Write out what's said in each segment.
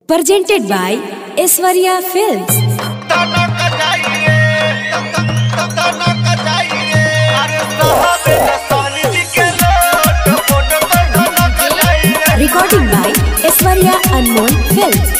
Presented by Aishwarya Films. Recording by Aishwarya Anmol Films.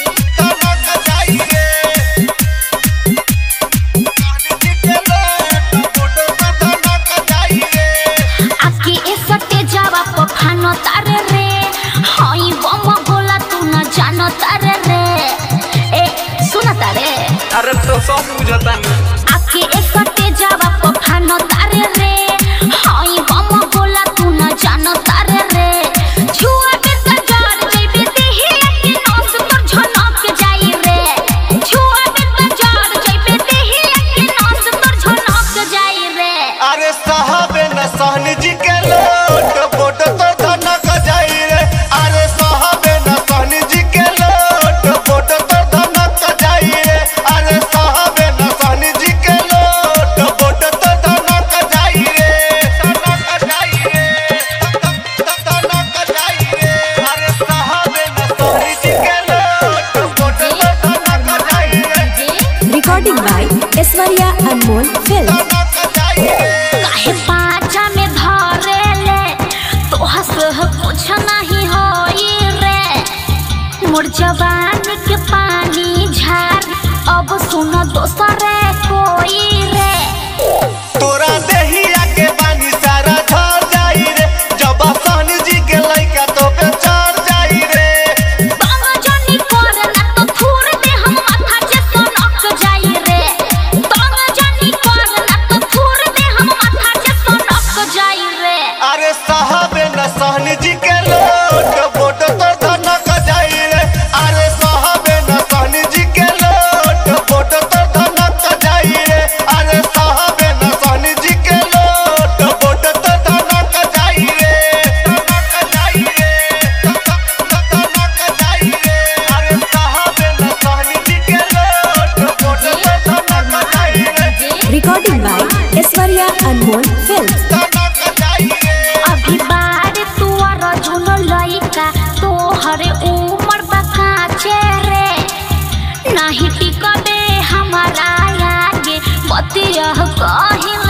तारे रे हाई बम बोला तू न जानो तारे रे ए सुना तारे अरे तो सब बुझता नहीं आके एकटे जावा पखानो तारे रे हाई बम बोला तू न जानो तारे रे छुआ बे तजार जेबे देही के नौस तोर झनक जाई रे छुआ बे तजार जेबे देही के नौस तोर झनक जाई रे अरे साहबे न सहनी जी के लोट बोट तो धनक जाई रे अरे साहबे न सहनी जी के लोट बोट तो धनक जाई रे अरे साहबे न सहनी जी के लोट बोट तो धनक जाई रे धनक जाई रे धनक जाई रे अरे साहबे न सहनी जी के लोट बोट तो धनक जाई रे Recording by Aishwarya Anmol Films. काहे पाचा में धरे ले तो हंस कुछ नहीं होई रे मोर जवानी के पानी झार अब सुनो दोसरे कोई रे तोरा देहिया के बानी सारा झड़ जाई रे जब सहनी जी के लइका तो पे चढ़ जाई रे बांग जानी कर ना तो थूर दे हम माथा जे सनक जाई रे बांग जानी कर ना तो थूर दे हम माथा जे सनक जाई रे अरे साहबे न सहनी जी के लोट बोट तो धनक जाई रे अरे साहबे न सहनी जी के लोट बोट तो धनक जाई रे अरे साहबे न सहनी जी के लोट बोट तो धनक जाई रे धनक जाई रे धनक जाई रे अरे साहबे न सहनी जी के लोट बोट तो धनक जाई रे Recording by Aishwarya Anmol Films. धनक जाई रे अभी बार तुअर झुन लइका तोहरे उमर बकाचे रे नाही टिकबे हमारा आगे बतिया कहिल